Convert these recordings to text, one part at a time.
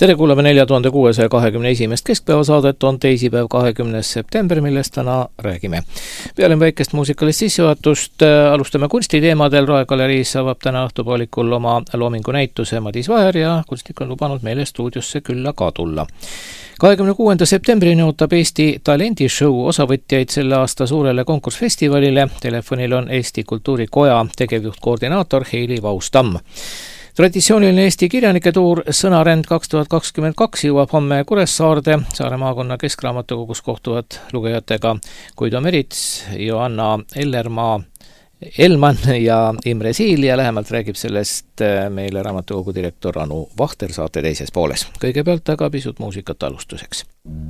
Tere kuulame 4621. keskpäevasaadet, on teisipäev 20. september, millest täna räägime. Peale väikest muusikalist sissejuhatust alustame kunstiteemadel. Raegaleriis avab täna õhtupoolikul oma loomingu näituse Madis Vaher ja kunstnik on lubanud meile stuudiosse külla ka tulla. 26. septembrini ootab Eesti talendishow osavõtjaid selle aasta suurele konkursfestivalile. Telefonil on Eesti Kultuurikoja tegevjuhtkoordinaator Heili Vaustam. Traditsiooniline Eesti kirjanike tuur Sõnarend 2022 jõuab homme Kuressaarde. Saare maakonna keskraamatukogus kohtuvad lugejatega Guido Merits, Joanna Elman ja Imre Siil ja lähemalt räägib sellest meile raamatukogu direktor Anu Vahter saate teises pooles. Kõigepealt aga pisut muusikat alustuseks.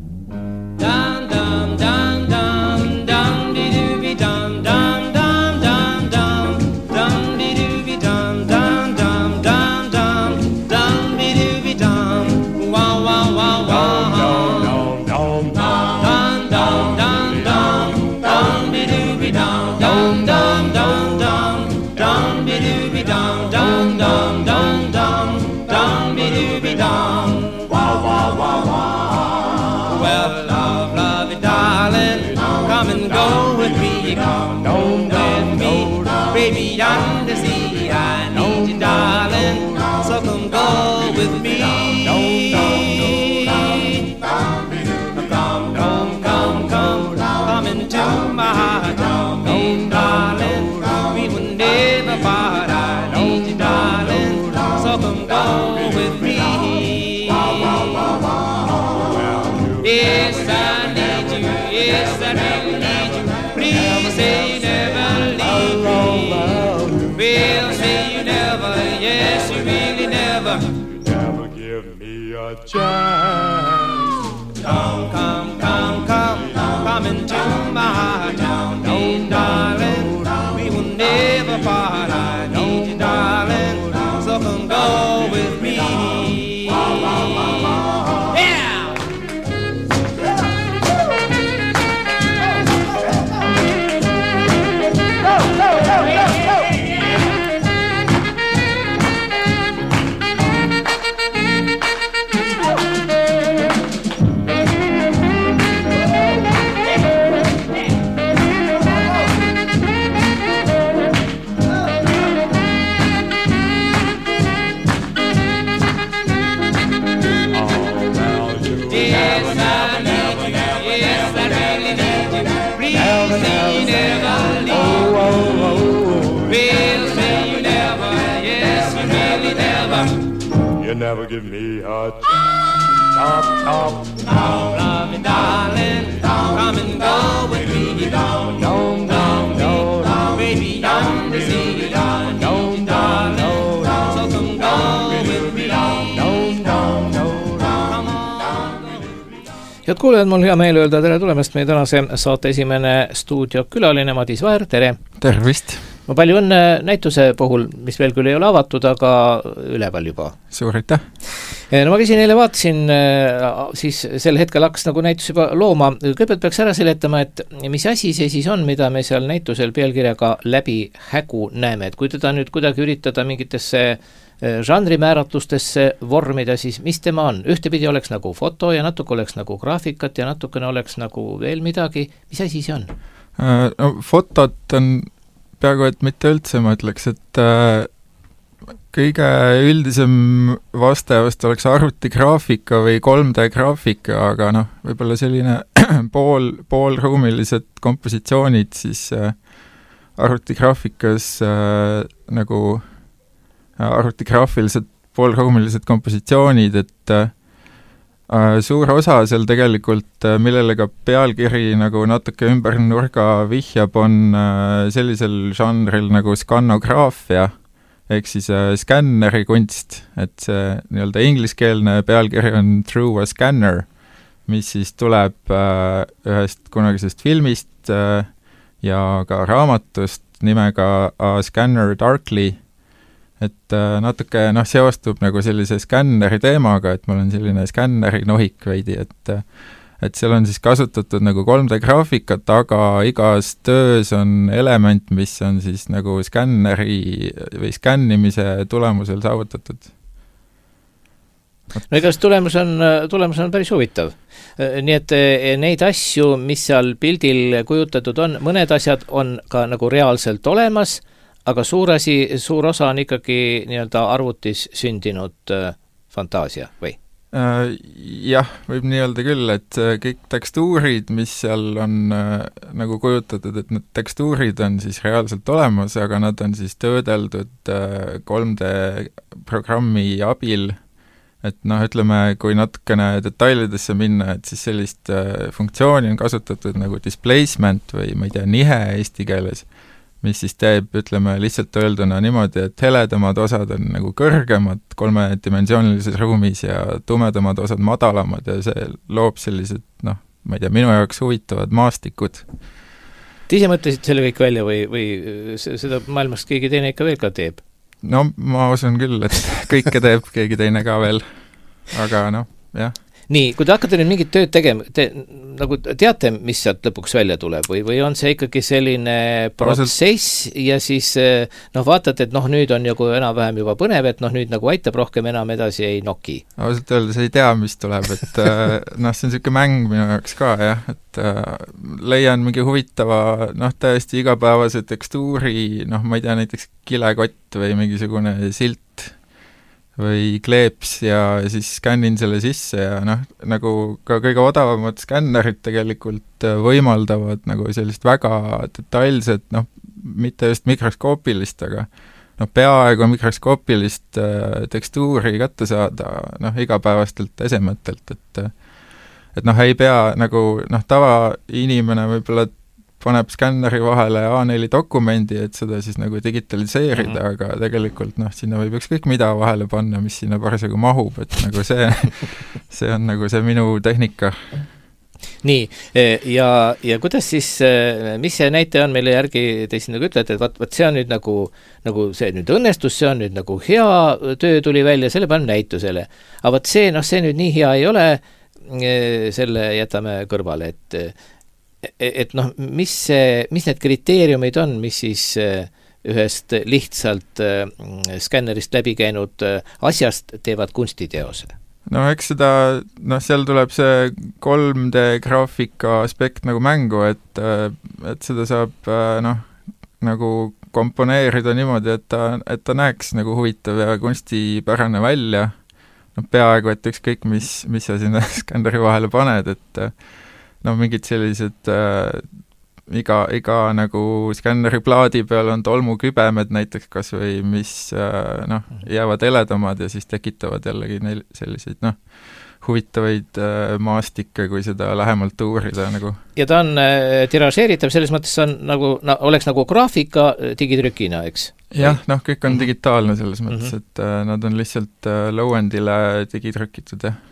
Come into my town, need darling, we will never part. I need you, darling, so come go with me. Yeah! Never give me a chop. Love me, darling, come and go with me. Baby, yonder sea, darling, so come go with me. Head kuulejad, mul hea meel öelda tere tulemast meie tänase saate esimene stuudiokülaline Madis Vaher, tere! Tervist! Ma palju õnne näituse puhul, mis veel küll ei ole avatud, aga üleval juba. Suur aitäh! No ma käisin eile vaatasin, siis sel hetkel hakkas nagu näitus juba looma. Kõigepealt peaks ära seletama, et mis asi see siis on, mida me seal näitusel pealkirjaga läbi hägu näeme. Et kui teda nüüd kuidagi üritada mingitesse žanrimääratlustesse vormida, siis mis tema on? Ühtepidi oleks nagu foto ja natuke oleks nagu graafikat ja natukene oleks nagu veel midagi. Mis asi see on? No, fotot on peaaegu, et mitte üldse, ma ütleks, et kõige üldisem vaste oleks arvutigraafika või 3D-graafika, aga võib-olla selline poolruumilised kompositsioonid siis arvutigraafikas nagu arvutigraafilised poolruumilised kompositsioonid, et suur osa seal tegelikult, millele ka pealkiri nagu natuke ümber nurga vihjab, on sellisel žanril nagu skanograafia, ehk siis skänneri kunst, et see nii-öelda ingliskeelne pealkiri on Through a Scanner, mis siis tuleb ühest kunagisest filmist ja ka raamatust nimega A Scanner Darkly, et natuke seostub nagu sellise skänneri teemaga, et mul on selline skänneri nohik veidi, et seal on siis kasutatud nagu 3D-graafikat, aga igas töös on element, mis on siis nagu skänneri või skännimise tulemusel saavutatud. no igast tulemus on päris huvitav. Nii et neid asju, mis seal pildil kujutatud on, mõned asjad on ka nagu reaalselt olemas, aga suur osa on ikkagi nii-öelda arvutis sündinud fantaasia või? Jah, võib nii öelda küll, et kõik tekstuurid, mis seal on nagu kujutatud, et need tekstuurid on siis reaalselt olemas, aga nad on siis töödeldud 3D programmi abil, et ütleme, kui natukene detailidesse minna, et siis sellist funktsiooni on kasutatud nagu displacement või ma ei tea, nihe eesti keeles, mis siis teeb, ütleme, lihtsalt öelduna niimoodi, et heledamad osad on nagu kõrgemad 3-dimensioonilises ruumis ja tumedamad osad madalamad ja see loob sellised, ma ei tea, minu jaoks huvitavad maastikud. Te ise mõtlesid selle kõik välja või seda maailmast keegi teine ikka veel ka teeb? No ma usun küll, et kõike teeb keegi teine ka veel, aga jah. Nii, kui te hakkate nüüd mingit tööd tegema, nagu teate, mis sealt lõpuks välja tuleb või on see ikkagi selline protsess ja siis vaatate, et nüüd on nagu enam-vähem juba põnev, et nüüd nagu aitab rohkem enam edasi ei noki? Ausalt öeldes ei tea, mis tuleb, et see on niisugune mäng minu jaoks ka, jah, et leian mingi huvitava, täiesti igapäevase tekstuuri, ma ei tea, näiteks kilekott või mingisugune silt või kleeps ja siis skännin selle sisse ja nagu ka kõige odavamad skännerid tegelikult võimaldavad nagu sellist väga detailset, mitte just mikroskoopilist, aga peaaegu mikroskoopilist tekstuuri kätte saada igapäevastelt esemetelt, et ei pea nagu tavainimene võib-olla paneb skänneri vahele A4 dokumendi, et seda siis nagu digitaliseerida, aga tegelikult sinna võib ükskõik mida vahele panna, mis sinna parasjagu mahub, et nagu see on nagu see minu tehnika. Nii, ja kuidas siis, mis see näitaja on, mille järgi te siin nagu ütlete, et vaat see on nüüd nagu see nüüd õnnestus, see on nüüd nagu hea töö tuli välja, selle panen näitusele. Aga vaat see nüüd nii hea ei ole, selle jätame kõrvale, et mis need kriteeriumid on, mis siis ühest lihtsalt skännerist läbi käinud asjast teevad kunstiteose? Eks seda, seal tuleb see 3D graafika aspekt nagu mängu, et seda saab nagu komponeerida niimoodi, et ta näeks nagu huvitav ja kunstipärane välja. Peaaegu, et ükskõik, mis sa sinna skänneri vahele paned, et mingid sellised iga nagu skänneri plaadi peal on tolmukübemed näiteks kas või, mis jäävad heledamad ja siis tekitavad jällegi selliseid huvitavaid maastikke, kui seda lähemalt uurida nagu. Ja ta on tiražeeritav, selles mõttes on nagu, oleks nagu graafika digitrükina, eks? Jah, kõik on digitaalne selles mõttes, et nad on lihtsalt low-endile digitrükitud, jah.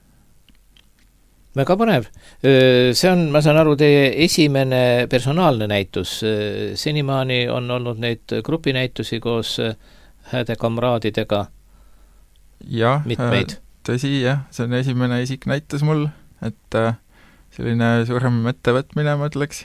Väga põnev. See on, ma saan aru, teie esimene personaalne näitus. Senimaani on olnud neid grupinäitusi koos hääde kamraadidega mitmeid. Tõsi, jah, see on esimene isik näitas mul, et selline suurem ettevõtmine, ma ütleks.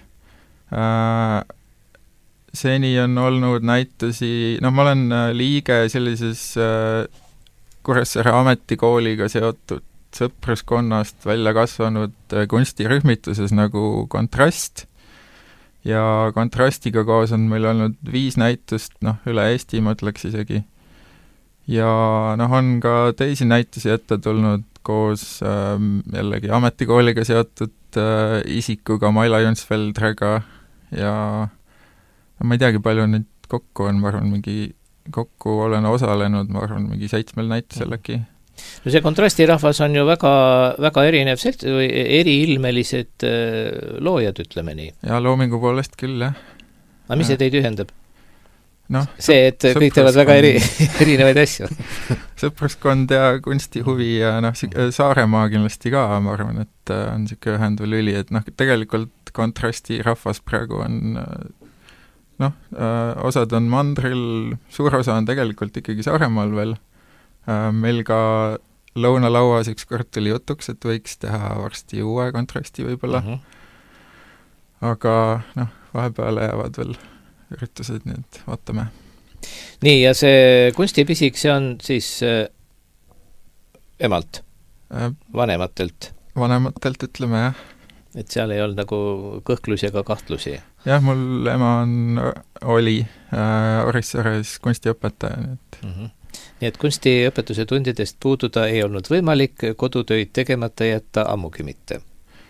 Seni on olnud näitusi, ma olen liige sellises Kuressaare ametikooliga seotud sõpruskonnast välja kasvanud kunstirühmituses nagu Kontrast ja Kontrastiga koos on meil olnud 5 näitust, üle Eesti ma ütleks isegi. Ja on ka teisi näitusi ette tulnud koos jällegi ametikooliga seotud isikuga, Maila Junsfeldrega ja ma ei teagi, palju neid kokku on, ma arvan, kokku olen osalenud, ma arvan, 7 näitusel äkki. No see Kontrastirahvas on ju väga, väga erinev või eriilmelised loojad, ütleme nii. Ja loomingu poolest küll, jah. Aga mis see teid ühendab? See, et kõik teevad väga erinevaid asju. Sõpruskond ja kunstihuvi ja Saaremaa kindlasti ka, ma arvan, et on siuke ühendav lüli, et tegelikult Kontrastirahvas praegu on osad on mandril, suur osa on tegelikult ikkagi Saaremaal veel. Meil ka lõunalauas ükskord tuli jutuks, et võiks teha varsti uue Kontrasti võib-olla. Aga vahepeale jäävad veel üritused, nii et vaatame. Nii, ja see kunstipisik, see on siis emalt, vanematelt. Vanematelt ütleme, jah. Et seal ei olnud nagu kõhklusi ega kahtlusi? Jah, mul ema oli Orissaares kunstiõpetaja. Nii et kunstiõpetuse tundidest puududa ei olnud võimalik, kodutöid tegemata jätta ammugi mitte?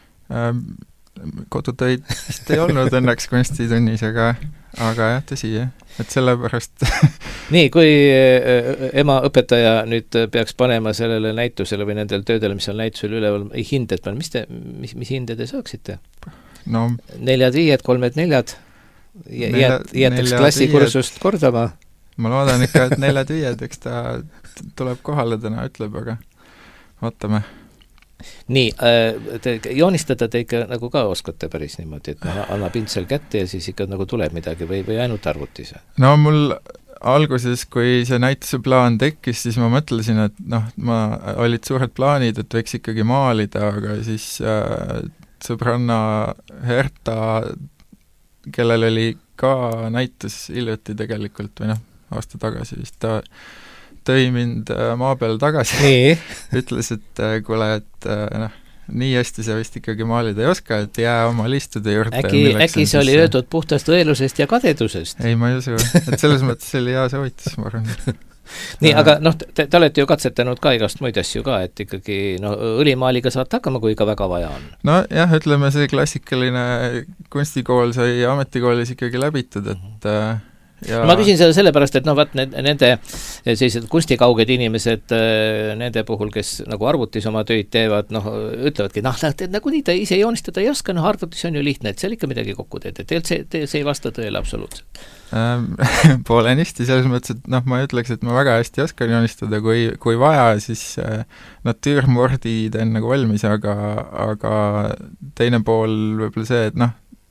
Kodutöid vist ei olnud õnneks kunstitunnis, aga jah, tõsi, jah. Et sellepärast Nii, kui ema õpetaja nüüd peaks panema sellele näitusele või nendel töödele, mis on näitusel üleval, hinded, mis hinde te saaksite? No, 4-5, 3-4 jätaks klassikursust kordama? Ma loodan ikka, et 4-5, eks ta tuleb kohale täna, ütleb, aga vaatame. Nii, joonistada te ikka nagu ka oskate päris niimoodi, et anna pintsel kätte ja siis ikka nagu tuleb midagi või ainult arvutis? No mul alguses, kui see näituse plaan tekkis, siis ma mõtlesin, et olid suured plaanid, et võiks ikkagi maalida, aga siis sõbranna Herta, kellel oli ka näitus hiljuti tegelikult või aasta tagasi vist, ta tõi mind maa peale tagasi. Ütles, et kuule, et nii hästi sa vist ikkagi maalida ei oska, et jää oma listude juurde. Äkki see oli öeldud puhtast õelusest ja kadedusest? Ei, ma ei usu. Et selles mõttes oli hea soovitus, ma arvan. Nii, aga te olete ju katsetanud ka igast muid asju ka, et ikkagi õlimaaliga saate hakkama, kui ka väga vaja on. No jah, ütleme, see klassikaline kunstikool sai ametikoolis ikkagi läbitud, et ja... Ma küsin seda sellepärast, et nende sellised kunstikauged inimesed, nende puhul, kes nagu arvutis oma töid teevad, ütlevadki, nagu nii ta ise joonistada ei oska, arvutis on ju lihtne, et seal ikka midagi kokku teed, et see ei vasta tõele absoluutselt. Poolenisti, selles mõttes, et ma ei ütleks, et ma väga hästi oskan joonistada, kui vaja, siis tüürmordi teen nagu valmis, aga teine pool võib-olla see, et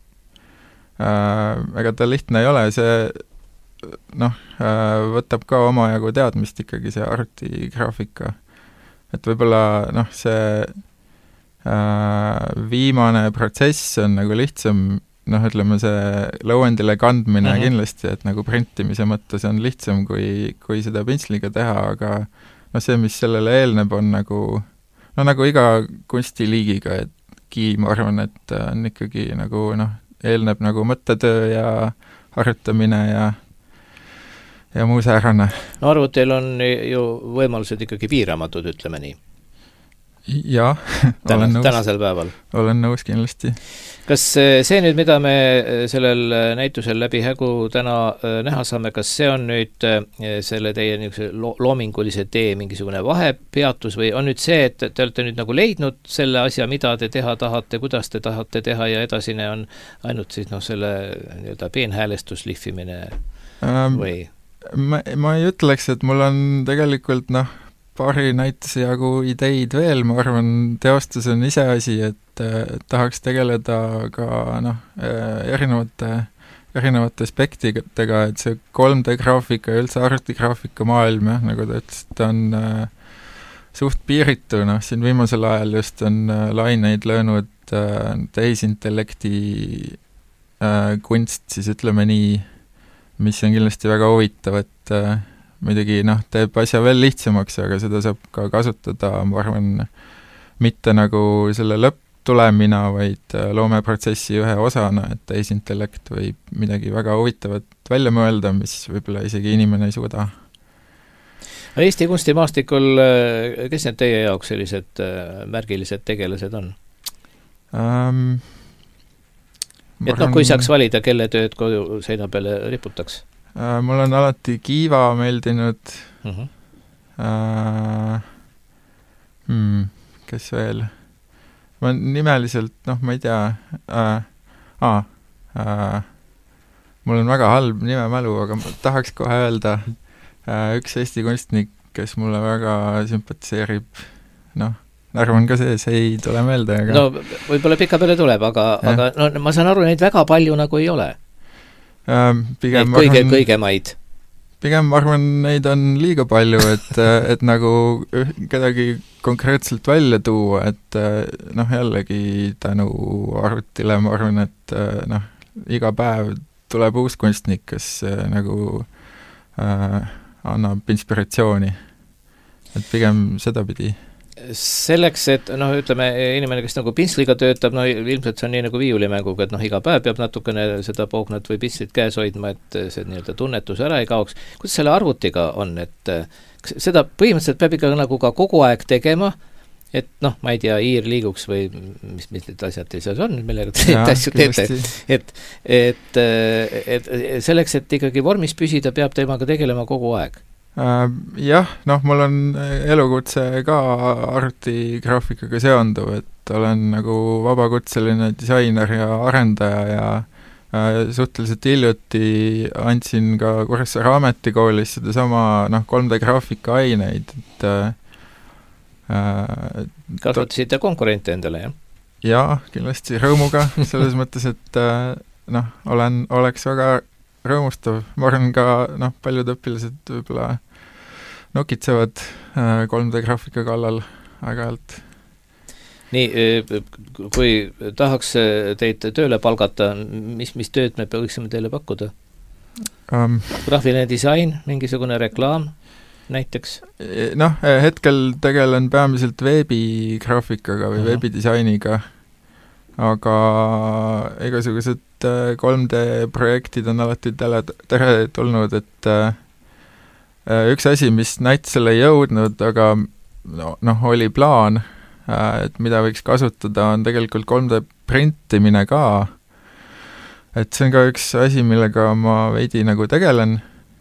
ega ta lihtne ei ole, see võtab ka omajagu teadmist ikkagi see arvutigraafika. Et võib-olla see viimane protsess on nagu lihtsam, ütleme see lõuendile kandmine kindlasti, et nagu printimise mõttes on lihtsam, kui seda pintsliga teha, aga see, mis sellele eelneb, on nagu iga kunstiliigiga, et ma arvan, et on ikkagi nagu eelneb nagu mõttetöö ja harjutamine ja muu säärane. No arvutil on ju võimalused ikkagi piiramatud, ütleme nii. Jah, olen nõus. Tänasel päeval. Olen nõus kindlasti. Kas see nüüd, mida me sellel näitusel läbi Hägu täna näha saame, kas see on nüüd selle teie loomingulise tee mingisugune vahepeatus või on nüüd see, et te olete nüüd nagu leidnud selle asja, mida te teha tahate, kuidas te tahate teha ja edasine on ainult siis selle nii-öelda peenhäälestus lihvimine või? Ma ei ütleks, et mul on tegelikult paari näituse jagu ideid veel, ma arvan, teostus on ise asi, et tahaks tegeleda ka erinevate aspektidega, et see 3D-graafika ja üldse arvutigraafika maailm, nagu ta ütles, et on suht piiritu, siin viimasel ajal just on laineid löönud tehisintellekti kunst, siis ütleme nii, mis on kindlasti väga huvitav, et muidugi teeb asja veel lihtsamaks, aga seda saab ka kasutada, ma arvan, mitte nagu selle lõpptulemina, vaid loomeprotsessi ühe osana, et tehisintellekt võib midagi väga huvitavat välja mõelda, mis võib-olla isegi inimene ei suuda. Eesti kunstimaastikul, kes need teie jaoks sellised märgilised tegelased on? Et kui saaks valida, kelle tööd kodu seina peale riputaks? Mul on alati Kiiva meeldinud. Kes veel? Ma nimeliselt, ma ei tea. Mul on väga halb nimemälu, aga ma tahaks kohe öelda üks Eesti kunstnik, kes mulle väga sümpatiseerib. Arvan ka see ei tule meelde, aga... No, võib-olla pika peale tuleb, aga ma saan aru, neid väga palju nagu ei ole. Kõigemaid. Pigem ma arvan, neid on liiga palju, et nagu kedagi konkreetselt välja tuua, et jällegi tänu arvutile ma arvan, et iga päev tuleb uus kunstnik, kes nagu annab inspiratsiooni. et pigem sedapidi. Selleks, et ütleme, inimene, kes nagu pintsliga töötab, ilmselt see on nii nagu viiulimänguga, et iga päev peab natukene seda poognat või pintslit käes hoidma, et see nii-öelda tunnetus ära ei kaoks. Kuidas selle arvutiga on, et seda põhimõtteliselt peab ikka nagu ka kogu aeg tegema, et ma ei tea, iir liiguks või mis need asjad teised on, millega te asju teete, et selleks, et ikkagi vormis püsida, peab temaga tegelema kogu aeg. Jah, mul on elukutse ka arvutigraafikaga seonduv, et olen nagu vabakutseline disainer ja arendaja ja suhteliselt hiljuti andsin ka Kuressaare ametikoolis sedasama 3D graafika aineid, et kasvatasite konkurente endale, jah? Jaa, kindlasti rõõmuga, selles mõttes, et oleks väga rõõmustav. Ma arvan ka, paljud õpilased võib-olla nokitsevad 3D graafika kallal aeg-ajalt. Nii, kui tahaks teid tööle palgata, mis tööd me võiksime teile pakkuda? Graafiline disain, mingisugune reklaam näiteks? Hetkel tegelen peamiselt veebigraafikaga või veebidisainiga, aga igasugused 3D-projektid on alati tere tulnud, et üks asi, mis näitusele ei jõudnud, aga oli plaan, et mida võiks kasutada, on tegelikult 3D printimine ka. Et see on ka üks asi, millega ma veidi nagu tegelen,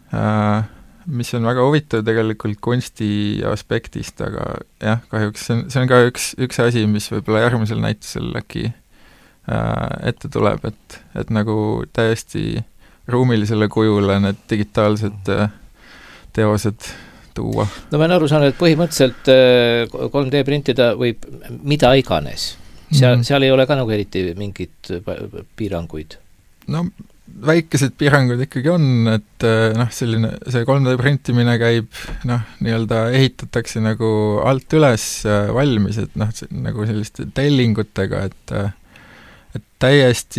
mis on väga huvitav tegelikult kunsti aspektist, aga jah, kahjuks see on ka üks asi, mis võib-olla järgmisel näitusel äkki ette tuleb, et nagu täiesti ruumilisele kujule need digitaalsed teosed tuua. Ma olen aru saanud, et põhimõtteliselt 3D printida võib mida iganes. Seal ei ole ka nagu eriti mingid piiranguid? Väikesed piirangud ikkagi on, et see 3D printimine käib, nii-öelda ehitatakse nagu alt üles valmis, et nagu selliste tellingutega, et täiesti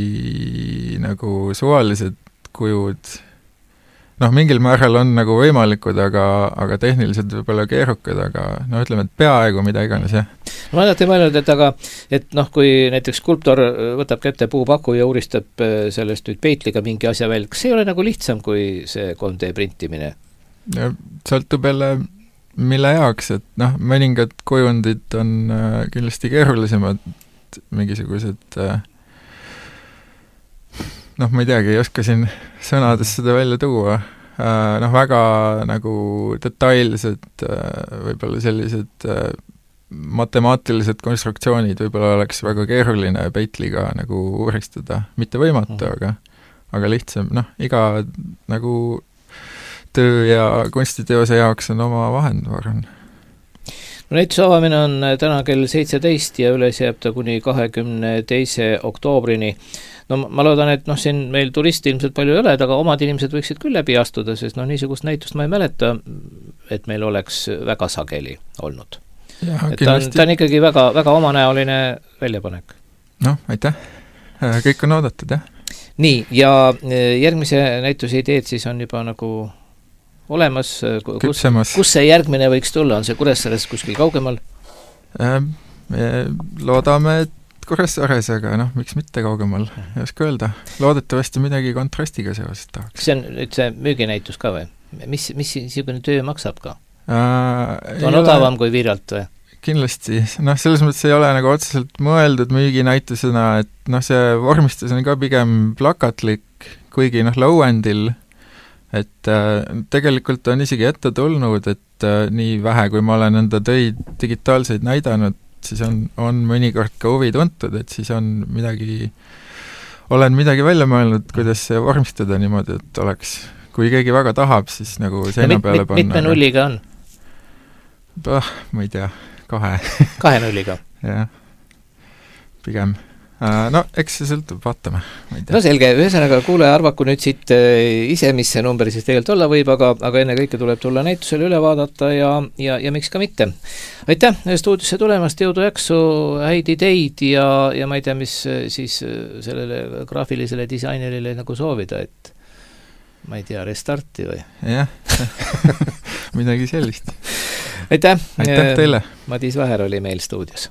nagu suvalised kujud, mingil määral on nagu võimalikud, aga tehniliselt võib-olla keerukad, aga ütleme, et peaaegu mida iganes, jah. Ma olen mõelnud, et kui näiteks skulptor võtab kätte puupaku ja uuristab sellest nüüd peitliga mingi asja veel, kas ei ole nagu lihtsam kui see 3D printimine? Sõltub jälle mille jaoks, et mõningad kujundid on kindlasti keerulisemad, mingisugused ma ei teagi, ei oska siin sõnades seda välja tuua, väga nagu detailsed võib-olla sellised matemaatilised konstruktsioonid võib-olla oleks väga keeruline peitliga nagu uuristada, mitte võimatu, aga lihtsam, iga nagu töö ja kunstiteose jaoks on oma vahend, ma arvan. Näituse avamine on täna kell 17 ja üles jääb ta kuni 22. oktoobrini. Ma loodan, et siin meil turisti ilmselt palju ei ole, aga omad inimesed võiksid küll läbi astuda, sest niisugust näitust ma ei mäleta, et meil oleks väga sageli olnud. Ta on ikkagi väga, väga omanäoline väljapanek. Aitäh. Kõik on oodatud, jah. Nii, ja järgmise näituse ideed siis on juba nagu olemas, kus see järgmine võiks tulla, on see Kuressaares kuskil kaugemal? Loodame, et Kuressaares, aga miks mitte kaugemal, ei oska öelda. Loodetavasti midagi kontrastiga seoses tahaks. See on nüüd see müüginäitus ka või? Mis niisugune töö maksab ka? On odavam kui Viiralt või? Kindlasti. Selles mõttes ei ole nagu otseselt mõeldud müüginäitusena, et see vormistus on ka pigem plakatlik, kuigi lõuendil, et tegelikult on isegi ette tulnud, et nii vähe, kui ma olen enda töid digitaalseid näidanud, siis on mõnikord ka huvi tuntud, et siis olen midagi välja mõelnud, kuidas see vormistada niimoodi, et oleks, kui keegi väga tahab, siis nagu seina peale panna. Mitme nulliga on? Ma ei tea, 2. 2 nulliga? Jah, pigem. Eks see sõltub, vaatame. Selge, ühesõnaga kuule, arvaku nüüd siit ise, mis see number siis tegelikult olla võib, aga enne kõike tuleb tulla näitusele üle vaadata ja miks ka mitte. Aitäh stuudiosse tulemast, jõudu jaksu, häid ideid ja ma ei tea, mis siis sellele graafilisele disainerile nagu soovida, et ma ei tea, restarti või? Jah, midagi sellist. aitäh teile! Madis Väher oli meil stuudios.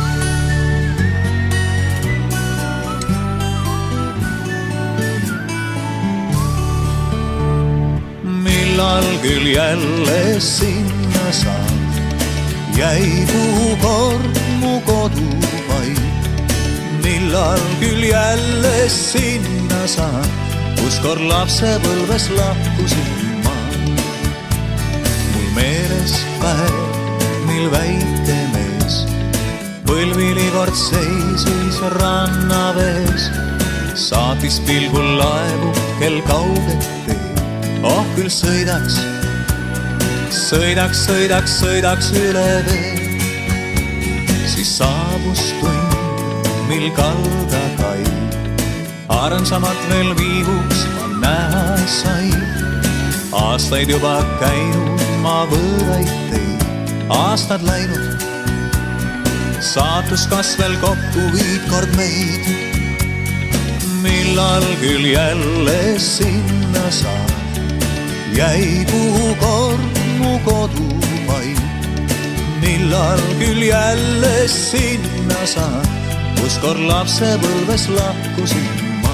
Millal küll jälle sinna saan, jäi kuhu kord mu kodu vaid. Millal küll jälle sinna saan, kus kord lapsepõlves lahkusin ma. Mul meeles päev, mil väike mees põlvili kord seisis rannavees, saatis pilgul laevu, kel kauget teeb. Oh küll sõidaks üle vee. Siis saabus tund, mil kalda kai, armsamat veel viivuks ma näha sai. Aastaid juba käinud ma võõraid teid, aastad läinud, saatus kas veel kokku viid kord meid. Millal küll jälle sinna saan, jäi kuhu kord mu kodu vaid. Millal küll jälle sinna saan, kus kord lapsepõlves lahkusin ma.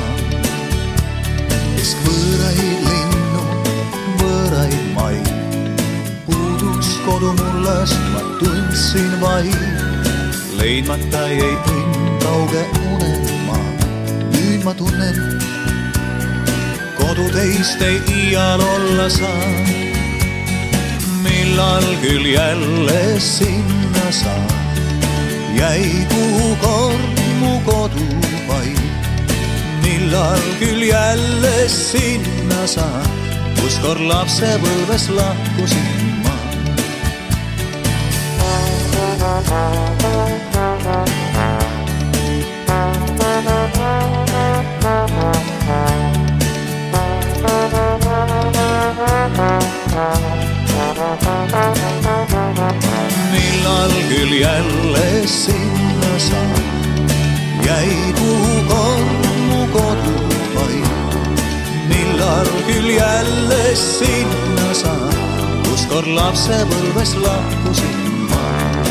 Kesk võõraid linnu, võõraid maid, puudus kodu mullast ma tundsin vaid. Leidmata jäi õnn kauge unelma, nüüd ma tunnen, kodu teist ei iial olla saan. Millal küll jälle sinna saan, jäi kuhu kord mu kodu vaid. Millal küll jälle sinna saan, kus kord lapsepõlves lahkusin ma. Millal küll jälle sinna saan, jäi kuhu kord mu kodu vaid. Millal küll jälle sinna saan, kus kord lapsepõlves lahkusin ma.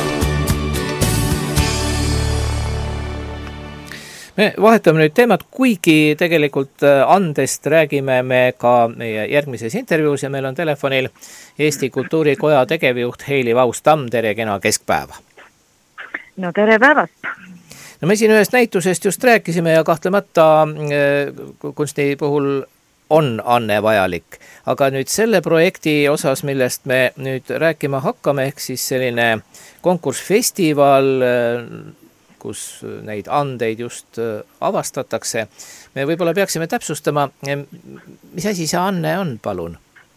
Me vahetame nüüd teemat, kuigi tegelikult andest räägime me ka meie järgmises intervjuus ja meil on telefonil Eesti Kultuurikoja tegevjuht Heili Vaus-Tamm, tere kena keskpäeva. No tere päevast. No me siin ühest näitusest just rääkisime ja kahtlemata kunsti puhul on anne vajalik. Aga nüüd selle projekti osas, millest me nüüd rääkima hakkame, ehk siis selline konkursfestival, kus neid andeid just avastatakse. Me võib-olla peaksime täpsustama, mis asi see anne on, palun?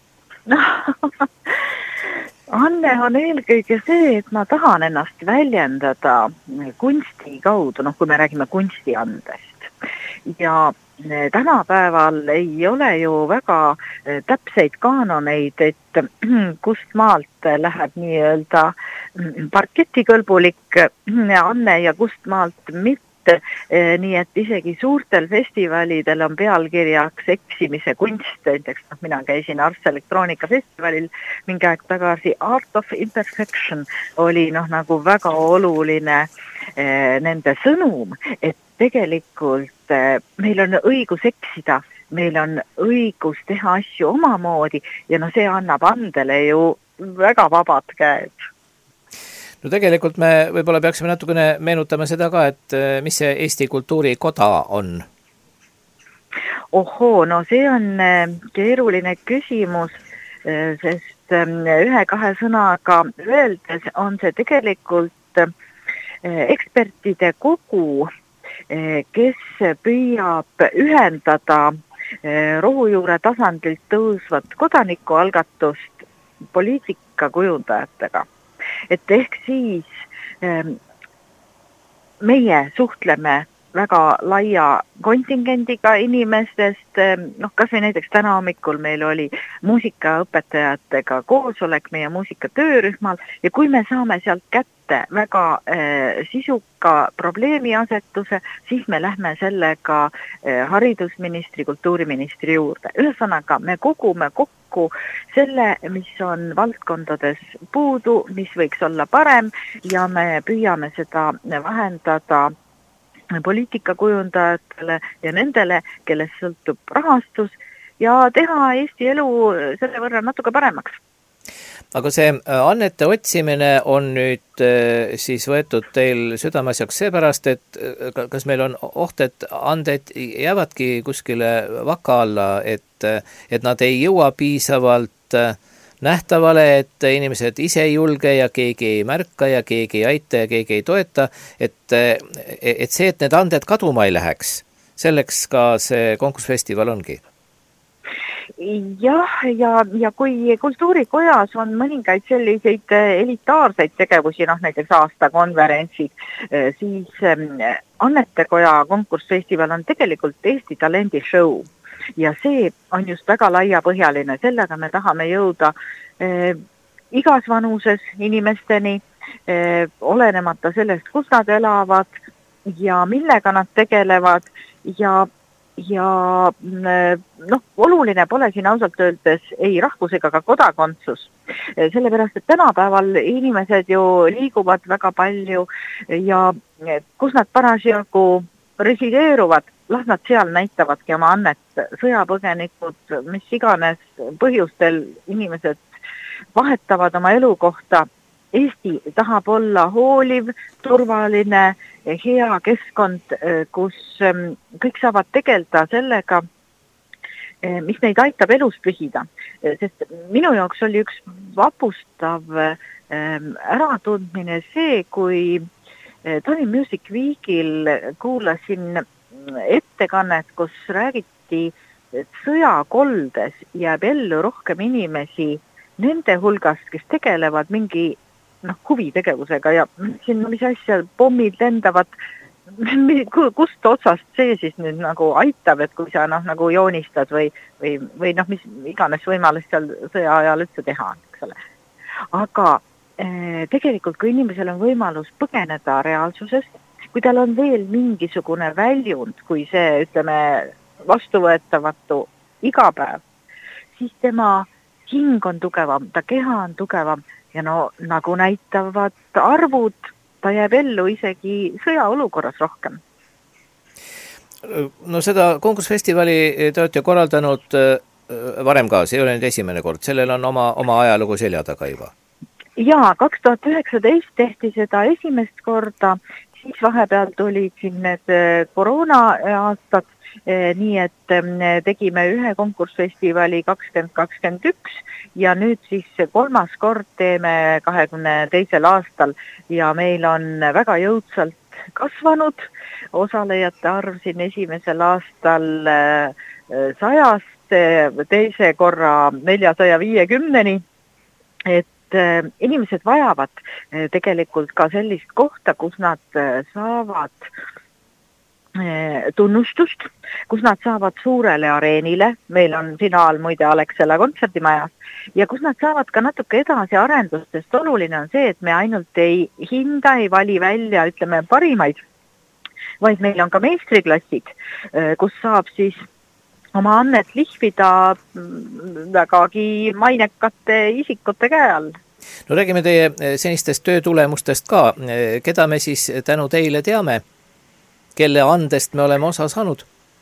Anne on eelkõige see, et ma tahan ennast väljendada kunsti kaudu, kui me räägime kunstiandest. Ja tänapäeval ei ole ju väga täpseid kaanoneid, et kust maalt läheb nii-öelda parketikõlbulik anne ja kust maalt mitte. Nii et isegi suurtel festivalidel on pealkirjaks eksimise kunst. Näiteks mina käisin Ars Electronica festivalil mingi aeg tagasi. Art of Imperfection oli nagu väga oluline nende sõnum, et tegelikult meil on õigus eksida, meil on õigus teha asju omamoodi ja see annab andele ju väga vabad käed. No tegelikult me võib-olla peaksime natukene meenutama seda ka, et mis see Eesti Kultuurikoda on? Ohoo, see on keeruline küsimus, sest ühe-kahe sõnaga öeldes on see tegelikult ekspertide kogu, kes püüab ühendada rohujuure tasandilt tõusvat kodanikualgatust poliitika kujundajatega. Et ehk siis meie suhtleme väga laia kontingendiga inimestest, kas või näiteks täna hommikul meil oli muusikaõpetajatega koosolek meie muusikatöörühmal ja kui me saame sealt kätte ette väga sisuka probleemiasetuse, siis me lähme sellega haridusministri, kultuuriministri juurde. Ühesõnaga, me kogume kokku selle, mis on valdkondades puudu, mis võiks olla parem ja me püüame seda vahendada poliitikakujundajatele ja nendele, kellest sõltub rahastus ja teha Eesti elu selle võrra natuke paremaks. Aga see annete otsimine on nüüd siis võetud teil südameasjaks seepärast, et kas meil on oht, et anded jäävadki kuskile vaka alla, et nad ei jõua piisavalt nähtavale, et inimesed ise ei julge ja keegi ei märka ja keegi ei aita ja keegi ei toeta, et see, et need anded kaduma ei läheks, selleks ka see konkursfestival ongi. Jah, ja kui kultuurikojas on mõningaid selliseid elitaarseid tegevusi, näiteks aastakonverentsid, siis Annetekoja konkursfestival on tegelikult Eesti talendi show ja see on just väga laiapõhjaline, sellega me tahame jõuda igas vanuses inimesteni, olenemata sellest, kus nad elavad ja millega nad tegelevad ja oluline pole siin ausalt öeldes ei rahvus ega ka kodakondsus. Sellepärast, et tänapäeval inimesed ju liiguvad väga palju ja kus nad parasjagu resideeruvad, las nad seal näitavadki oma annet, sõjapõgenikud, mis iganes põhjustel inimesed vahetavad oma elukohta. Eesti tahab olla hooliv, turvaline, hea keskkond, kus kõik saavad tegelda sellega, mis neid aitab elus püsida. Sest minu jaoks oli üks vapustav äratundmine see, kui Tallinn Music Weekil kuulasin ettekannet, kus räägiti, et sõjakoldes jääb ellu rohkem inimesi nende hulgast, kes tegelevad mingi huvitegevusega ja siin mis asja, pommid lendavad, kust otsast see siis nüüd nagu aitab, et kui sa nagu joonistad või mis iganes võimalust seal sõja ajal üldse teha, eks ole. Aga tegelikult, kui inimesel on võimalus põgeneda reaalsusest, kui tal on veel mingisugune väljund, kui see, ütleme, vastuvõetavatu iga päev, siis tema hing on tugevam, ta keha on tugevam ja nagu näitavad arvud, ta jääb ellu isegi sõjaolukorras rohkem. No seda konkursfestivali te olete korraldanud varem ka, see ei ole nüüd esimene kord, sellel on oma ajalugu selja taga juba. Jaa, 2019 tehti seda esimest korda, siis vahepeal tulid siin need koroona aastad, nii et tegime ühe konkursfestivali 2021 ja nüüd siis kolmas kord teeme 22. aastal ja meil on väga jõudsalt kasvanud osalejate arv siin esimesel aastal 100-st, teise korra 450-ni, et inimesed vajavad tegelikult ka sellist kohta, kus nad saavad tunnustust, kus nad saavad suurele areenile, meil on finaal muide Alexela kontserdimajas, ja kus nad saavad ka natuke edasi arendust, sest oluline on see, et me ainult ei hinda, ei vali välja, ütleme, parimaid, vaid meil on ka meistriklassid, kus saab siis oma annet lihvida vägagi mainekate isikute käe all. No räägime teie senistest töötulemustest ka. Keda me siis tänu teile teame? Kelle andest me oleme osa saanud?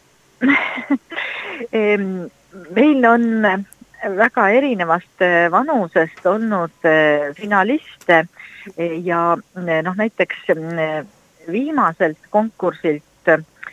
Meil on väga erinevast vanusest olnud finaliste ja näiteks viimaselt konkursilt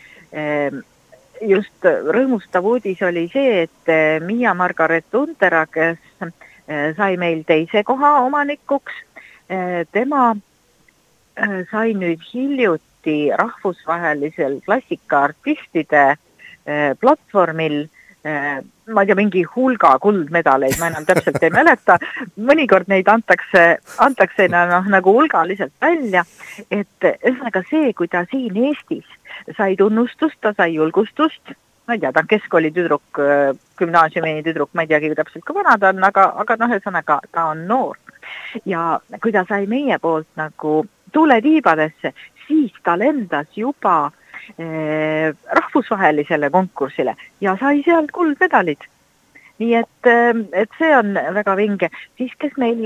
just rõõmustav uudis oli see, et Miia Margaret Untera, kes sai meil teise koha omanikuks, tema sai nüüd hiljuti rahvusvahelisel klassikaartistide platvormil, ma ei tea, mingi hulga kuldmedaleid, ma enam täpselt ei mäleta, mõnikord neid antakse nagu hulgaliselt välja, et ühesõnaga see, kui ta siin Eestis sai tunnustust, ta sai julgustust, ma ei tea, ta on keskkooli tüdruk, gümnaasiumi tüdruk, ma ei teagi täpselt, kui vana ta on, aga ühesõnaga ta on noor. Ja kui ta sai meie poolt nagu tuuletiibadesse, siis ta lendas juba rahvusvahelisele konkursile ja sai seal kuldmedalid. Nii et see on väga vinge. Siis kes meil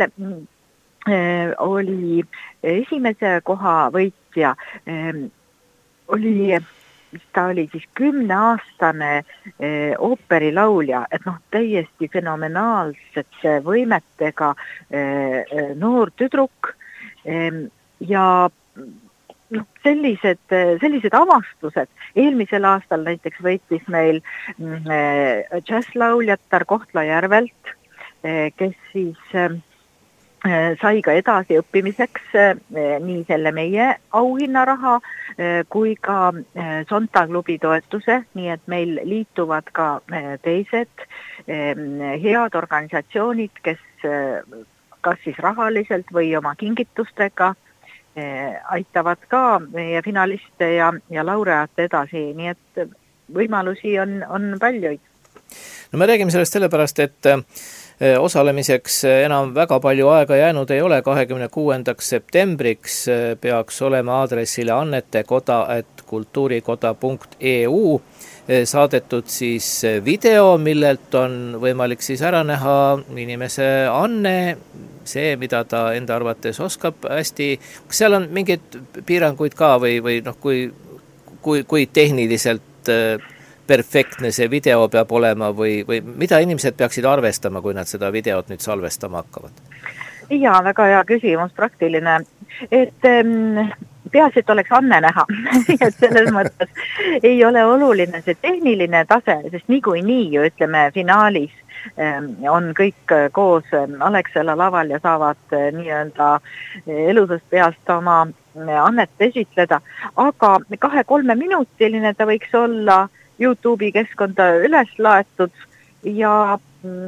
oli esimese koha võitja, ta oli siis 10-aastane ooperilaulja, et täiesti fenomenaalsete võimetega noor tüdruk ja sellised avastused. Eelmisel aastal näiteks võitis meil džässlauljatar Kohtla-Järvelt, kes siis sai ka edasi õppimiseks nii selle meie auhinnaraha kui ka Sonta klubi toetuse, nii et meil liituvad ka teised head organisatsioonid, kes kas siis rahaliselt või oma kingitustega aitavad ka meie finaliste ja laureaate edasi, nii et võimalusi on paljuid. No me räägime sellest sellepärast, et osalemiseks enam väga palju aega jäänud ei ole. 26. septembriks peaks olema aadressile annetekoda@kultuurikoda.eu saadetud siis video, millelt on võimalik siis ära näha inimese anne, see, mida ta enda arvates oskab hästi. Kas seal on mingeid piiranguid ka või kui tehniliselt perfektne see video peab olema või mida inimesed peaksid arvestama, kui nad seda videot nüüd salvestama hakkavad? Jaa, väga hea küsimus, praktiline. Et peaasi, et oleks anne näha. Et selles mõttes ei ole oluline see tehniline tase, sest niikuinii ju ütleme finaalis on kõik koos Alexela laval ja saavad nii-öelda elusast peast oma annet esitleda. Aga 2-3 minutiline ta võiks olla YouTube'i keskkonda üles laetud ja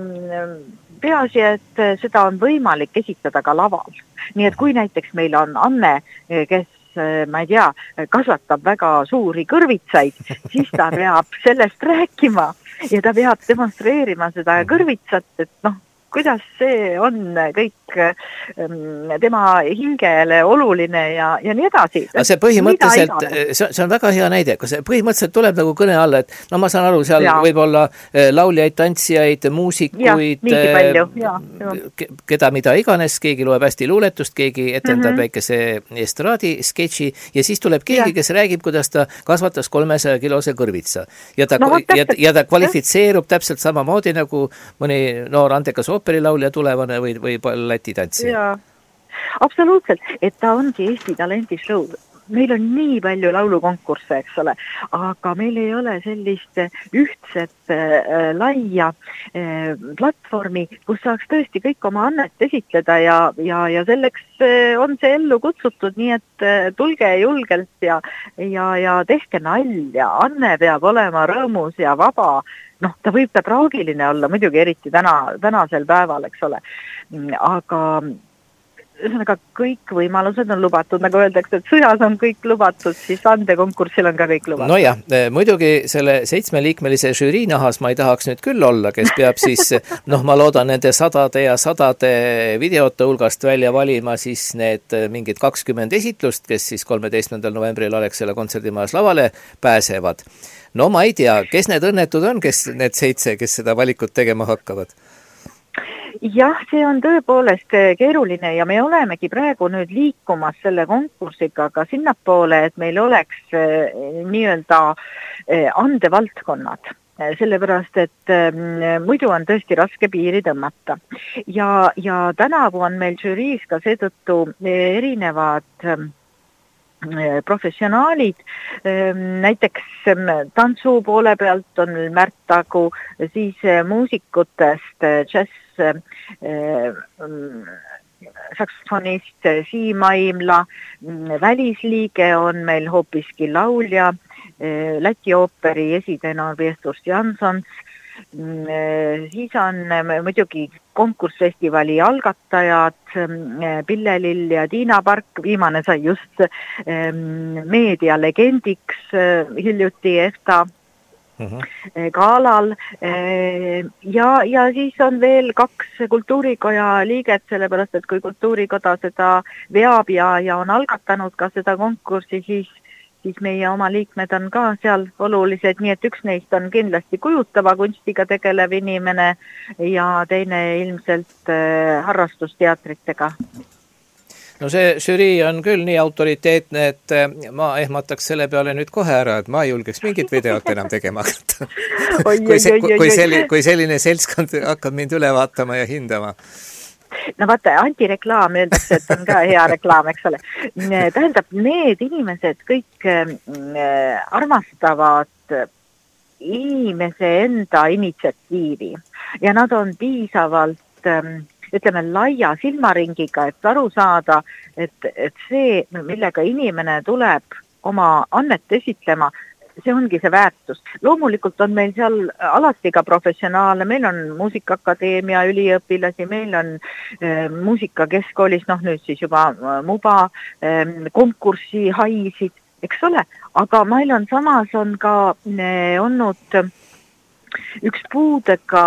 peaasi, et seda on võimalik esitada ka laval. Nii et kui näiteks meil on Anne, kes ma ei tea, kasvatab väga suuri kõrvitsaid, siis ta peab sellest rääkima ja ta peab demonstreerima seda kõrvitsat, et kuidas see on kõik tema hingele oluline ja nii edasi. See põhimõtteliselt, see on väga hea näide, see põhimõtteliselt tuleb nagu kõne alla, et ma saan aru, seal võib olla lauljaid, tantsijaid, muusikuid, keda mida iganes, keegi loeb hästi luuletust, keegi etendab väikese estraadi sketši ja siis tuleb keegi, kes räägib, kuidas ta kasvatas 300-kilose kõrvitsa ja ta kvalifitseerub täpselt samamoodi nagu mõni noor andekas ooperilaulja tulevane või balletitantsija. Jaa, absoluutselt, et ta ongi Eesti Talenti show. Meil on nii palju laulukonkursse, eks ole, aga meil ei ole sellist ühtset laia platvormi, kus saaks tõesti kõik oma annet esitleda ja selleks on see ellu kutsutud, nii et tulge julgelt ja tehke nalja. Anne peab olema rõõmus ja vaba. Ta võib ta traagiline olla, muidugi eriti tänasel päeval, eks ole. Aga kõik võimalused on lubatud, nagu öeldakse, et sõjas on kõik lubatud, siis andekonkursil on ka kõik lubatud. No jah, muidugi selle 7-liikmelise žürii nahas ma ei tahaks nüüd küll olla, kes peab siis, ma loodan nende sadade videote hulgast välja valima siis need mingid 20 esitlust, kes siis 13. novembril Alexela kontserdimajas lavale pääsevad. No ma ei tea, kes need õnnetud on, kes need 7, kes seda valikut tegema hakkavad? Jah, see on tõepoolest keeruline ja me olemegi praegu nüüd liikumas selle konkursiga ka sinnapoole, et meil oleks nii-öelda andevaldkonnad. Sellepärast, et muidu on tõesti raske piiri tõmmata. Ja tänavu on meil žüriis ka seetõttu erinevad professionaalid, näiteks tantsu poole pealt on Märt Tagu, siis muusikutest džäss saksofonist Siim Aimla, välisliige on meil hoopiski laulja, Läti ooperi esitenor Viestus Jansons, siis on muidugi konkursfestivali algatajad Pille-Lill ja Tiina Park, viimane sai just meedialegendiks hiljuti EFTA galal ja siis on veel 2 kultuurikoja liiget, sellepärast et kui kultuurikoda seda veab ja on algatanud ka seda konkurssi, siis meie oma liikmed on ka seal olulised, nii et üks neist on kindlasti kujutava kunstiga tegelev inimene ja teine ilmselt harrastusteatritega. No see žürii on küll nii autoriteetne, et ma ehmataks selle peale nüüd kohe ära, et ma ei julgeks mingit videot enam tegema hakata. Kui selline seltskond hakkab mind üle vaatama ja hindama. No vaata, antireklaam öeldakse, et on ka hea reklaam, eks ole. Tähendab, need inimesed kõik armastavad inimese enda initsiatiivi ja nad on piisavalt ütleme laia silmaringiga, et aru saada, et see, millega inimene tuleb oma annet esitlema, see ongi see väärtus. Loomulikult on meil seal alati ka professionaale, meil on muusikaakadeemia üliõpilasi, meil on muusikakeskkoolis, nüüd siis juba MUBA konkursi haisid, eks ole, aga meil on samas on ka olnud üks puudega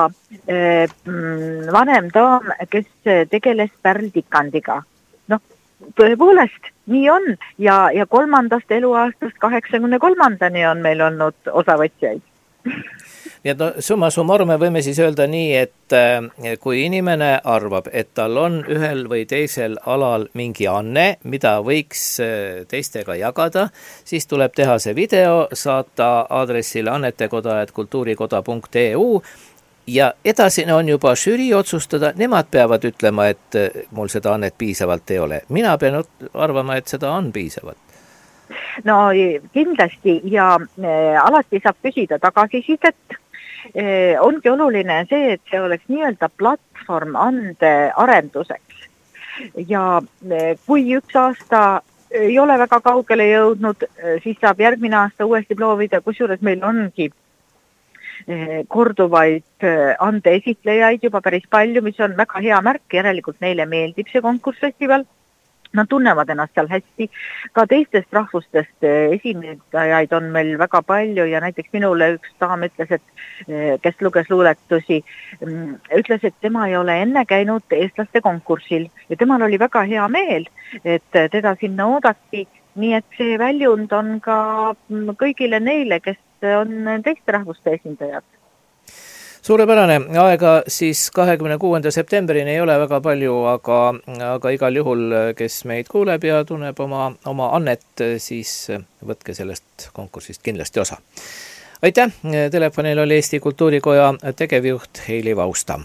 vanem daam, kes tegeles pärltikandiga. Tõepoolest, nii on ja 3. eluaastast 83. on meil olnud osavõtjaid. Nii et summa summarum me võime siis öelda nii, et kui inimene arvab, et tal on ühel või teisel alal mingi anne, mida võiks teistega jagada, siis tuleb teha see video, saata aadressile annetekoda@kultuurikoda.eu ja edasine on juba žürii otsustada, nemad peavad ütlema, et mul seda annet piisavalt ei ole. Mina pean arvama, et seda on piisavalt. No kindlasti ja alati saab küsida tagasisidet. Ongi oluline see, et see oleks nii-öelda platvorm ande arenduseks. Ja kui üks aasta ei ole väga kaugele jõudnud, siis saab järgmine aasta uuesti proovida, kusjuures meil ongi korduvaid ande esitlejaid juba päris palju, mis on väga hea märk, järelikult neile meeldib see konkursfestival. Nad tunnevad ennast seal hästi. Ka teistest rahvustest esinejaid on meil väga palju ja näiteks minule üks daam ütles, et kes luges luuletusi, ütles, et tema ei ole enne käinud eestlaste konkursil ja temal oli väga hea meel, et teda sinna oodati. Nii et see väljund on ka kõigile neile, kes on teiste rahvuste esindajad. Suurepärane, aega siis 26. septembrini ei ole väga palju, aga igal juhul, kes meid kuuleb ja tunneb oma annet, siis võtke sellest konkursist kindlasti osa. Aitäh, telefonil oli Eesti Kultuurikoja tegevjuht Heili Vaustam.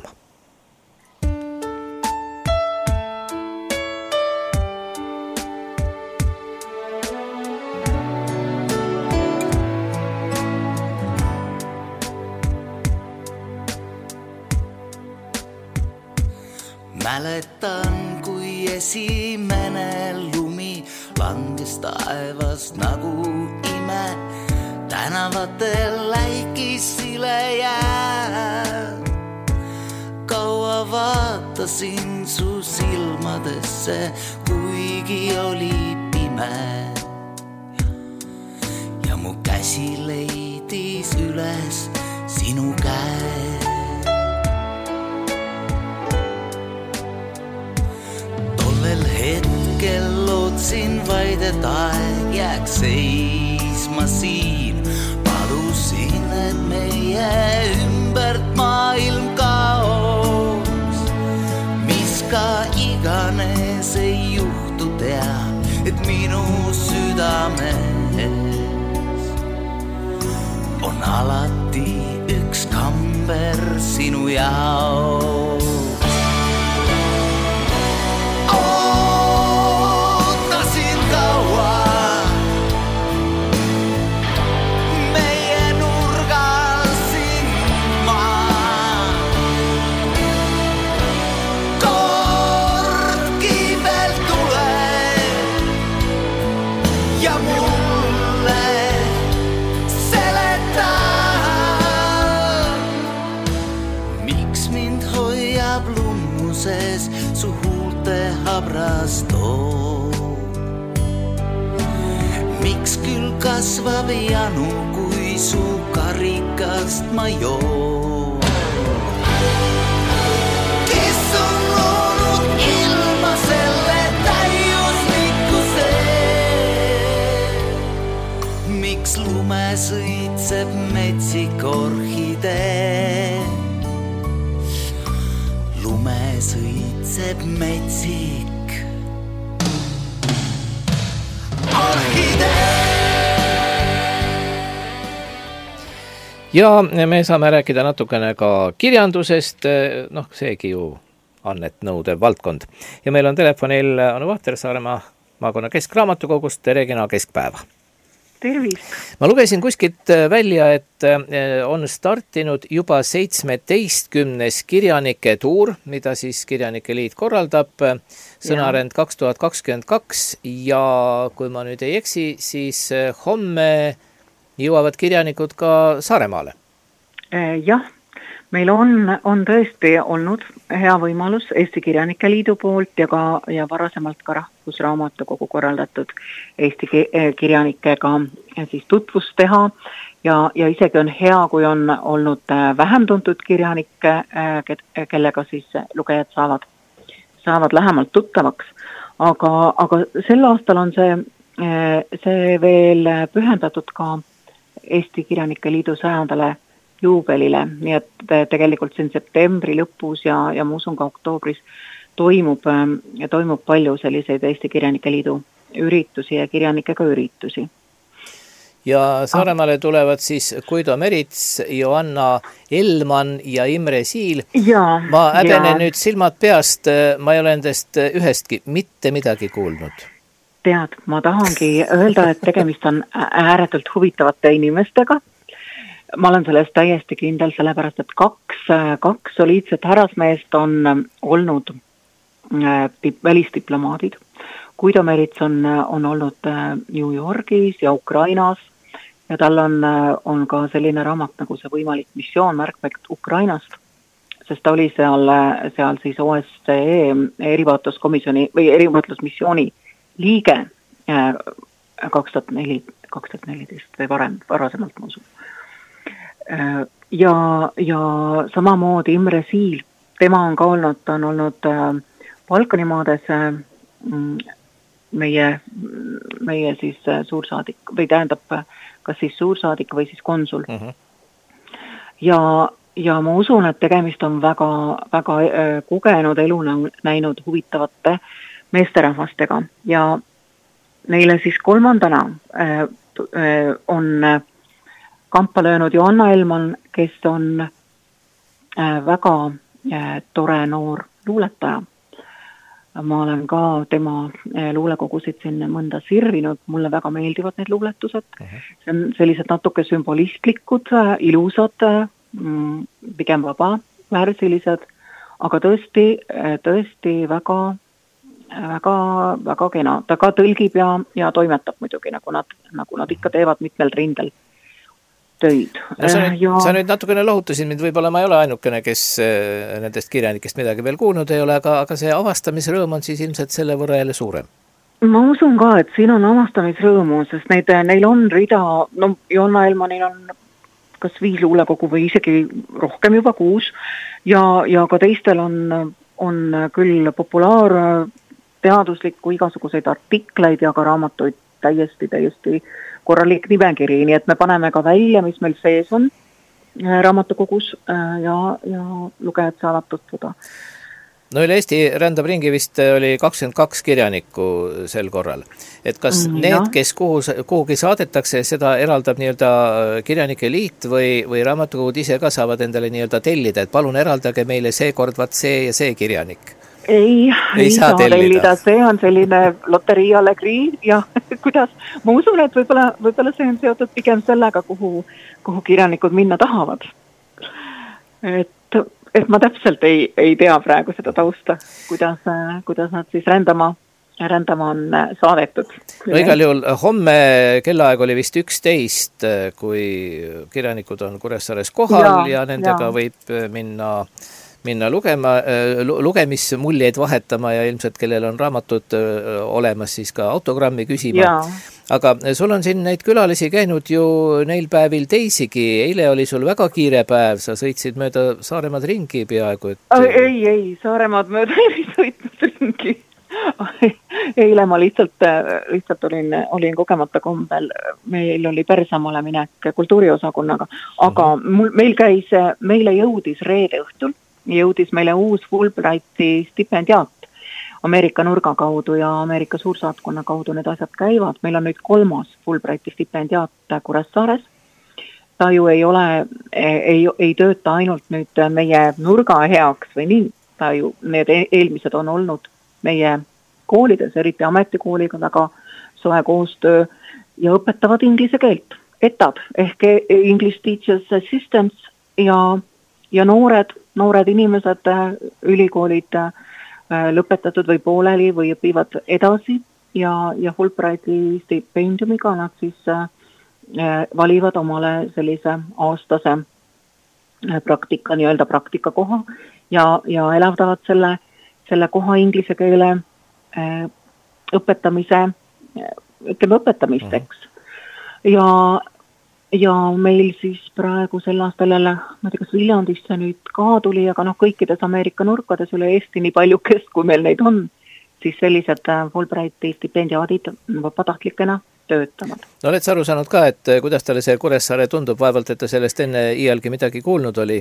Mäletan, kui esimene lumi langes taevas nagu ime. Tänavatel läikis sile jää. Kaua vaatasin su silmadesse, kuigi oli pime. Ja mu käsi leidis üles sinu käe. Hetkel lootsin vaid, et aeg jääks seisma siin. Palusin, et meie ümbert maailm kaoks. Mis ka iganes ei juhtu, tea, et minu südames on alati üks kamber sinu jaoks. Su huulte habras too. Miks küll kasvab janu, kui su rikast ma joon. Kes on loonud ilma selle täiuslikkuse? Miks lume sõitseb metsik orhidee? Lume sõitseb metsik orhidee. Ja me saame rääkida natukene ka kirjandusest, seegi ju Annet nõudev valdkond. Ja meil on telefonil Anu Vahter Saaremaa maakonna keskraamatukogust, tere kena keskpäeva. Tervist! Ma lugesin kuskilt välja, et on startinud juba 17. kirjanike tuur, mida siis Kirjanike Liit korraldab, Sõnarend 2022 ja kui ma nüüd ei eksi, siis homme jõuavad kirjanikud ka Saaremaale. Jah, meil on tõesti olnud hea võimalus Eesti Kirjanike Liidu poolt ja varasemalt ka Rahvusraamatukogu korraldatud Eesti kirjanikega siis tutvust teha ja isegi on hea, kui on olnud vähem tuntud kirjanikke, kellega siis lugejad saavad lähemalt tuttavaks. Aga sel aastal on see veel pühendatud ka Eesti Kirjanike Liidu 100. juubelile, nii et tegelikult siin septembri lõpus ja ma usun ka oktoobris toimub palju selliseid Eesti Kirjanike Liidu üritusi ja kirjanikega üritusi. Ja Saaremaale tulevad siis Guido Merits, Joanna Elman ja Imre Siil. Ma häbenen nüüd silmad peast, ma ei ole endast ühestki mitte midagi kuulnud. Tead, ma tahangi öelda, et tegemist on ääretult huvitavate inimestega. Ma olen sellest täiesti kindel, sellepärast, et kaks soliidset härrasmeest on olnud välisdiplomaadid. Guido Merits on olnud New Yorgis ja Ukrainas ja tal on ka selline raamat nagu see võimalik missioon märkmärk Ukrainast, sest ta oli seal siis OSCE erivaatluskomisjoni või erivaatlusmissiooni liige 2014 või varasemalt ma usun. Ja samamoodi Imre Siil, tema on ka olnud Balkanimaades meie siis suursaadik või tähendab kas siis suursaadik või siis konsul. Ja ma usun, et tegemist on väga, väga kogenud elu näinud huvitavate meesterahvastega ja neile siis kolmandana on kampa löönud Joanna Elman, kes on väga tore noor luuletaja. Ma olen ka tema luulekogusid siin mõnda sirvinud, mulle väga meeldivad need luuletused. See on sellised natuke sümbolistlikud, ilusad, pigem vaba, värsilised, aga tõesti väga, väga, väga kena. Ta ka tõlgib ja toimetab muidugi, nagu nad ikka teevad mitmel rindel töid. Sa nüüd natukene lohutasid mind, võib-olla ma ei ole ainukene, kes nendest kirjanikest midagi veel kuulnud ei ole, aga see avastamisrõõm on siis ilmselt selle võrra jälle suurem. Ma usun ka, et siin on avastamisrõõmu, sest neil on rida, Joanna Elmanil on kas 5 luulekogu või isegi rohkem juba 6 ja ka teistel on küll populaarteaduslikku igasuguseid artikleid ja ka raamatuid täiesti korralik nimekiri, nii et me paneme ka välja, mis meil sees on raamatukogus ja lugejad saavad tutvuda. No üle Eesti rändab ringi vist oli 22 kirjanikku sel korral. Et kas need, kes kuhugi saadetakse, seda eraldab nii-öelda Kirjanike Liit või raamatukogud ise ka saavad endale nii-öelda tellida, et palun eraldage meile seekord see ja see kirjanik? Ei saa tellida, see on selline loterii allegrii ja kuidas, ma usun, et võib-olla see on seotud pigem sellega, kuhu kirjanikud minna tahavad. Et ma täpselt ei tea praegu seda tausta, kuidas nad siis rändama on saadetud. No igal juhul homme kellaaeg oli vist 11, kui kirjanikud on Kuressaares kohal ja nendega võib minna minna lugemismuljeid vahetama ja ilmselt kellel on raamatud olemas, siis ka autogrammi küsima. Aga sul on siin neid külalisi käinud ju neil päevil teisigi. Eile oli sul väga kiire päev, sa sõitsid mööda Saaremaad ringi peaaegu. Ei, Saaremaad mööda ei sõitnud ringi. Eile ma lihtsalt olin kogemata kombel, meil oli Persamaale minek kultuuriosakonnaga, aga meile jõudis reede õhtul, meile uus Fulbrighti stipendiaat Ameerika nurga kaudu ja Ameerika suursaatkonna kaudu need asjad käivad. Meil on nüüd 3. Fulbrighti stipendiaat Kuressaares. Ta ju ei tööta ainult nüüd meie nurga heaks või nii, ta ju need eelmised on olnud meie koolides, eriti ametikooliga väga soe koostöö ja õpetavad inglise keelt. ETAD ehk English Teachers Assistants ja noored inimesed, ülikoolid lõpetatud või pooleli või õpivad edasi ja Fulbrighti stipendiumiga nad siis valivad omale sellise aastase praktikakoha ja elavdavad selle koha inglise keele õpetamisteks. Ja meil siis praegu sel aastal jälle, ma ei tea, kas Viljandisse nüüd ka tuli, aga kõikides Ameerika nurkades üle Eesti nii palju, kui meil neid on, siis sellised Fulbrighti stipendiaadid vabatahtlikena töötavad. No oled sa aru saanud ka, et kuidas talle see Kuressaare tundub, vaevalt, et ta sellest enne iialgi midagi kuulnud oli?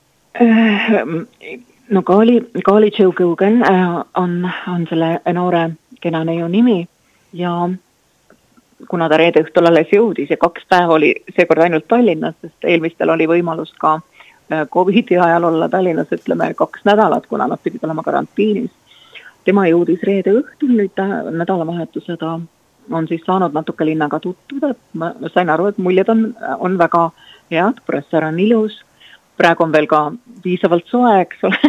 No Kaali Joe Gogan on selle noore kena neiu nimi ja kuna ta reede õhtul alles jõudis ja 2 päeva oli seekord ainult Tallinnas, sest eelmistel oli võimalus ka COVID-i ajal olla Tallinnas, ütleme 2 nädalat, kuna nad pidid olema karantiinis. Tema jõudis reede õhtul, nüüd nädalavahetuse ta on siis saanud natuke linnaga tutvuda. Ma sain aru, et muljed on väga head, Kuressaare on ilus, praegu on veel ka piisavalt soe, eks ole.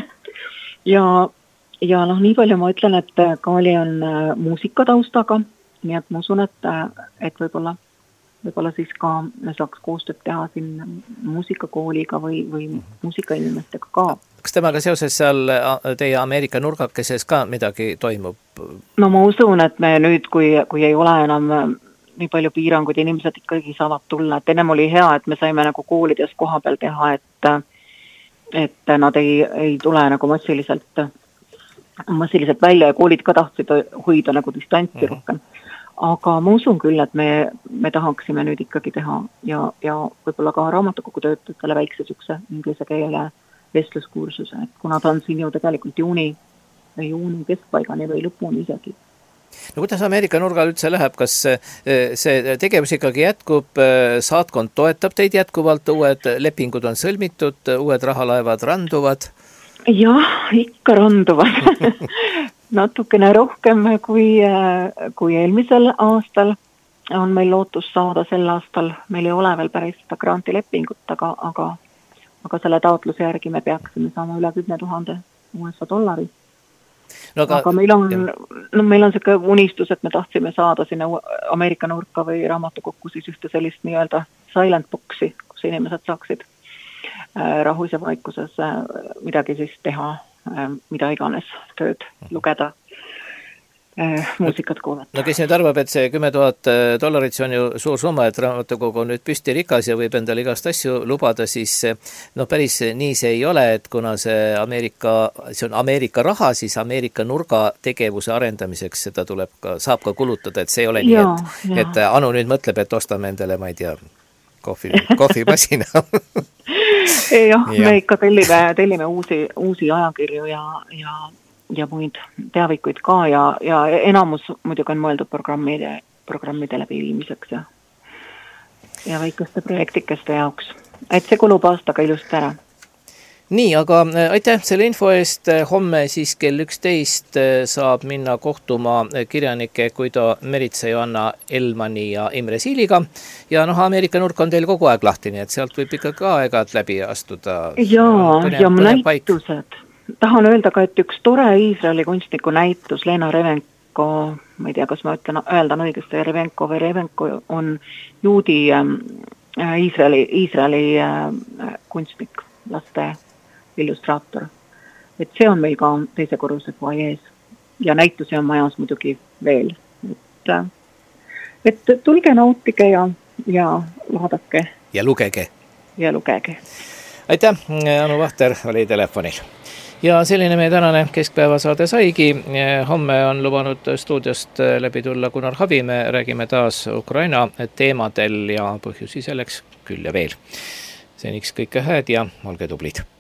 Ja nii palju ma ütlen, et Kaali on muusikataustaga, nii et ma usun, et võib-olla siis ka saaks koostööd teha siin muusikakooliga või muusikainimestega ka. Kas temaga seoses seal teie Ameerika nurgakeses ka midagi toimub? No ma usun, et me nüüd, kui ei ole enam nii palju piiranguid, inimesed ikkagi saavad tulla, et ennem oli hea, et me saime nagu koolides koha peal teha, et nad ei tule nagu massiliselt välja ja koolid ka tahtsid hoida nagu distantsi rohkem. Aga ma usun küll, et me tahaksime nüüd ikkagi teha ja võib-olla ka raamatukogu töötajatele väikse sükse inglise keele vestluskursuse, et kuna ta on siin ju tegelikult juuni keskpaigani või lõpuni isegi. No kuidas Ameerika nurgal üldse läheb, kas see tegevus ikkagi jätkub, saatkond toetab teid jätkuvalt, uued lepingud on sõlmitud, uued rahalaevad randuvad? Jah, ikka randuvad. Natukene rohkem kui eelmisel aastal on meil lootus saada sel aastal. Meil ei ole veel päris seda grantilepingut, aga selle taotluse järgi me peaksime saama üle $10,000 USA. No, aga meil on selline unistus, et me tahtsime saada sinna Ameerika nurka või raamatukokku siis ühte sellist nii-öelda silent boxi, kus inimesed saaksid rahus ja vaikuses midagi siis teha, mida iganes tööd lugeda, muusikat kuulata. No kes nüüd arvab, et see $10,000 see on ju suur summa, et raamatukogu on nüüd püsti rikas ja võib endale igast asju lubada, siis päris nii see ei ole, et kuna see on Ameerika raha, siis Ameerika nurga tegevuse arendamiseks seda saab ka kulutada, et see ei ole nii, et Anu nüüd mõtleb, et ostame endale, ma ei tea, kohvimasina. Jah, me ikka tellime uusi ajakirju ja muid teavikuid ka ja enamus muidugi on mõeldud programmide läbiviimiseks ja väikeste projektikeste jaoks. Et see kulub aastaga ilusti ära. Nii, aga aitäh selle info eest. Homme siis kell 11 saab minna kohtuma kirjanike Guido Meritsa, Joanna Elmani ja Imre Siiliga. Ja Ameerika nurk on teil kogu aeg lahti, nii et sealt võib ikka ka aegad läbi astuda. Ja näitused. Tahan öelda ka, et üks tore Iisraeli kunstniku näitus, Lena Revenko, ma ei tea, kas ma öeldan õigesti, Revenko on juudi Iisraeli kunstnik, laste illustraator. et see on meil ka teise korruse fuajees ja näitusi on majas muidugi veel, et tulge nautige ja vaadake. Ja lugege. Ja lugege. Aitäh, Anu Vahter oli telefonil. Ja selline meie tänane keskpäevasaade saigi. Homme on lubanud stuudiost läbi tulla Gunnar Havi, me räägime taas Ukraina teemadel ja põhjusi selleks küll ja veel. Seniks kõike hääd ja olge tublid.